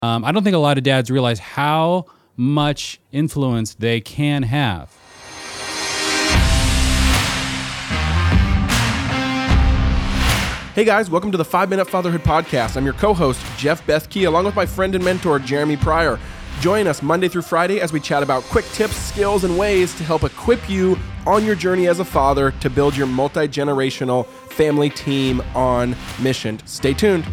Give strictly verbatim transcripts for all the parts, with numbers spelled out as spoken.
Um, I don't think a lot of dads realize how much influence they can have. Hey guys, welcome to the five minute Fatherhood Podcast. I'm your co-host, Jeff Bethke, along with my friend and mentor, Jeremy Pryor. Join us Monday through Friday as we chat about quick tips, skills, and ways to help equip you on your journey as a father to build your multi-generational family team on mission. Stay tuned.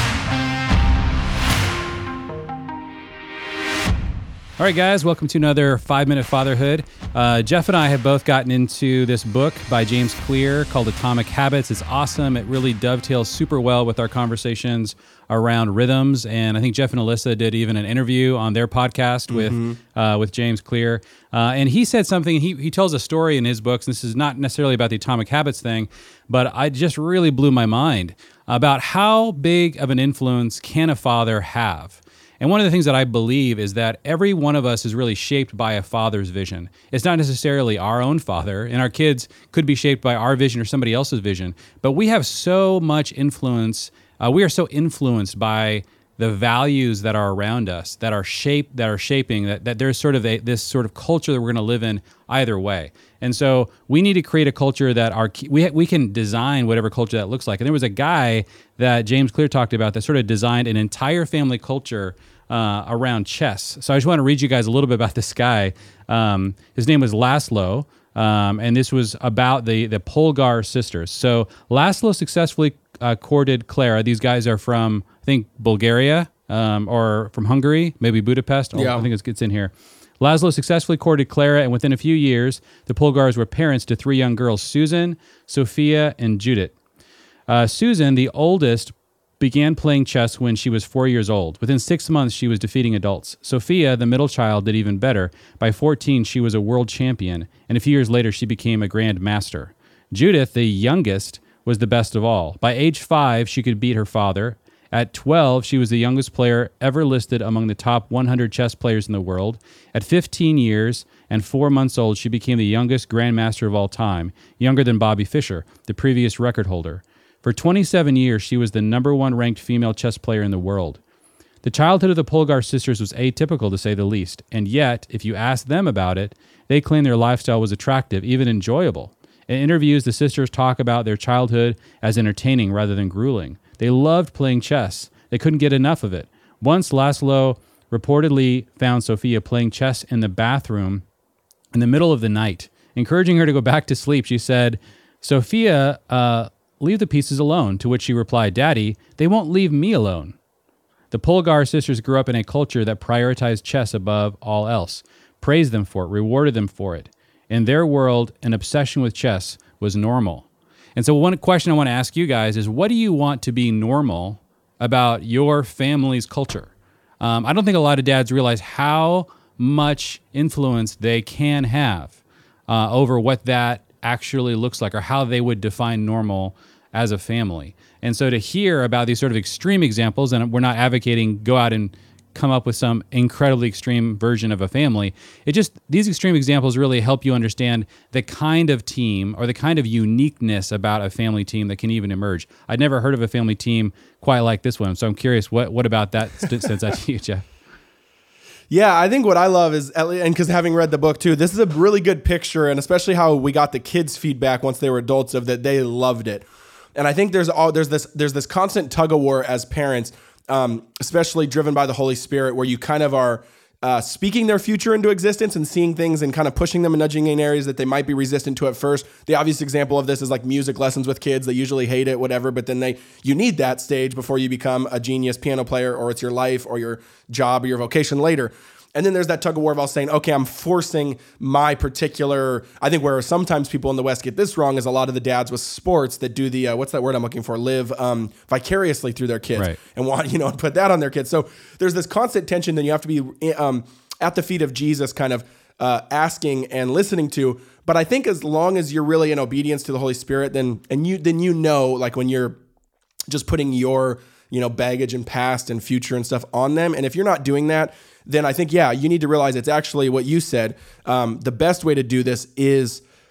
All right, guys, welcome to another five minute Fatherhood. Uh, Jeff and I have both gotten into this book by James Clear called Atomic Habits. It's awesome. It really dovetails super well with our conversations around rhythms. And I think Jeff and Alyssa did even an interview on their podcast with mm-hmm. uh, with James Clear. Uh, and he said something, he, he tells a story in his books, and this is not necessarily about the Atomic Habits thing, but I just really blew my mind about how big of an influence can a father have. And one of the things that I believe is that every one of us is really shaped by a father's vision. It's not necessarily our own father, and our kids could be shaped by our vision or somebody else's vision, but we have so much influence. Uh, we are so influenced by the values that are around us, that are shaped, that are shaping, that, that there's sort of a, this sort of culture that we're going to live in either way. And so we need to create a culture that our we we can design whatever culture that looks like. And there was a guy that James Clear talked about that sort of designed an entire family culture uh, around chess. So I just want to read you guys a little bit about this guy. Um, his name was Laszlo, um, and this was about the the Polgar sisters. So Laszlo successfully uh, courted Clara. These guys are from, I think, Bulgaria um, or from Hungary, maybe Budapest. Oh, yeah. I think it's, it's in here. Laszlo successfully courted Clara, and within a few years, the Polgars were parents to three young girls, Susan, Sophia, and Judith. Uh, Susan, the oldest, began playing chess when she was four years old. Within six months, she was defeating adults. Sophia, the middle child, did even better. By fourteen, she was a world champion, and a few years later, she became a grand master. Judith, the youngest, was the best of all. By age five, she could beat her father. At twelve, she was the youngest player ever listed among the top one hundred chess players in the world. At fifteen years and four months old, she became the youngest grandmaster of all time, younger than Bobby Fischer, the previous record holder. For twenty-seven years, she was the number one ranked female chess player in the world. The childhood of the Polgar sisters was atypical, to say the least, and yet, if you ask them about it, they claim their lifestyle was attractive, even enjoyable. In interviews, the sisters talk about their childhood as entertaining rather than grueling. They loved playing chess. They couldn't get enough of it. Once, Laszlo reportedly found Sophia playing chess in the bathroom in the middle of the night. Encouraging her to go back to sleep, she said, "Sophia, uh, leave the pieces alone," to which she replied, "Daddy, they won't leave me alone." The Polgar sisters grew up in a culture that prioritized chess above all else, praised them for it, rewarded them for it. In their world, an obsession with chess was normal. And so one question I want to ask you guys is, what do you want to be normal about your family's culture? Um, I don't think a lot of dads realize how much influence they can have uh, over what that actually looks like or how they would define normal as a family. And so to hear about these sort of extreme examples, and we're not advocating go out and come up with some incredibly extreme version of a family. It just, these extreme examples really help you understand the kind of team or the kind of uniqueness about a family team that can even emerge. I'd never heard of a family team quite like this one. So I'm curious, what, what about that stands out to you, Jeff? Yeah, I think what I love is, and because having read the book too, this is a really good picture, and especially how we got the kids' feedback once they were adults of that they loved it. And I think there's all there's this there's this constant tug of war as parents, um, especially driven by the Holy Spirit, where you kind of are uh, speaking their future into existence and seeing things and kind of pushing them and nudging in areas that they might be resistant to at first. The obvious example of this is like music lessons with kids. They usually hate it, whatever, but then they you need that stage before you become a genius piano player, or it's your life or your job or your vocation later. And then there's that tug of war of us saying, okay, I'm forcing my particular, I think where sometimes people in the West get this wrong is a lot of the dads with sports that do the, uh, what's that word I'm looking for, live um, vicariously through their kids, right, and want, you know, put that on their kids. So there's this constant tension that you have to be um, at the feet of Jesus kind of uh, asking and listening to. But I think as long as you're really in obedience to the Holy Spirit, then, and you, then you know, like when you're just putting your, you know, baggage and past and future and stuff on them. And if you're not doing that, then I think, yeah, you need to realize it's actually what you said. Um, the best way to do this is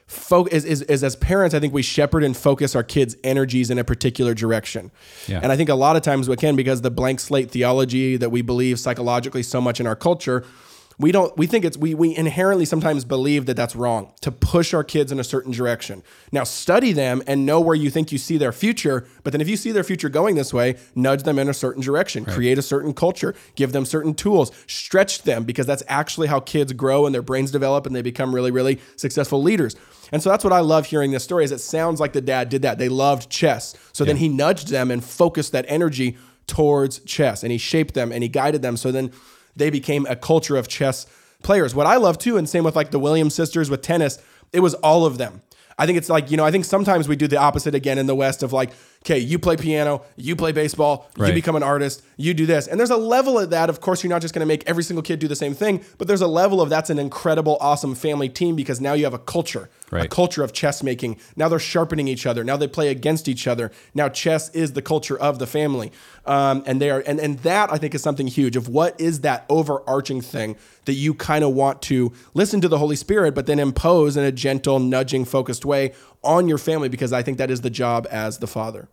fo- is, is, is as parents, I think we shepherd and focus our kids' energies in a particular direction. Yeah. And I think a lot of times we can, because the blank slate theology that we believe psychologically so much in our culture, we don't, we think it's, we, we inherently sometimes believe that that's wrong, to push our kids in a certain direction. Now study them and know where you think you see their future. But then if you see their future going this way, nudge them in a certain direction, right. Create a certain culture, give them certain tools, stretch them, because that's actually how kids grow and their brains develop and they become really, really successful leaders. And so that's what I love hearing this story, is it sounds like the dad did that. They loved chess. So yeah. Then he nudged them and focused that energy towards chess, and he shaped them and he guided them. So then they became a culture of chess players. What I love too, and same with like the Williams sisters with tennis, it was all of them. I think it's like, you know, I think sometimes we do the opposite again in the West of like, okay, you play piano, you play baseball, right. You become an artist, you do this. And there's a level of that. Of course, you're not just going to make every single kid do the same thing, but there's a level of that's an incredible, awesome family team, because now you have a culture, right. A culture of chess making. Now they're sharpening each other. Now they play against each other. Now chess is the culture of the family. Um, and they are, and, and that I think is something huge of what is that overarching thing that you kind of want to listen to the Holy Spirit, but then impose in a gentle, nudging, focused way on your family, because I think that is the job as the father.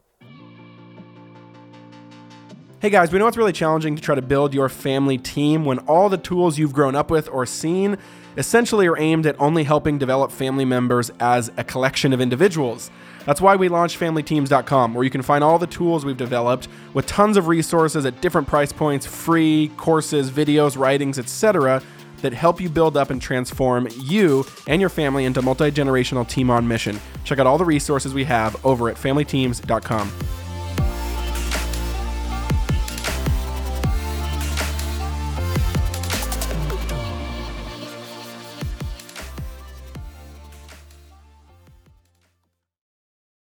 Hey guys, we know it's really challenging to try to build your family team when all the tools you've grown up with or seen essentially are aimed at only helping develop family members as a collection of individuals. That's why we launched family teams dot com, where you can find all the tools we've developed with tons of resources at different price points, free courses, videos, writings, et cetera, that help you build up and transform you and your family into multi-generational team on mission. Check out all the resources we have over at family teams dot com.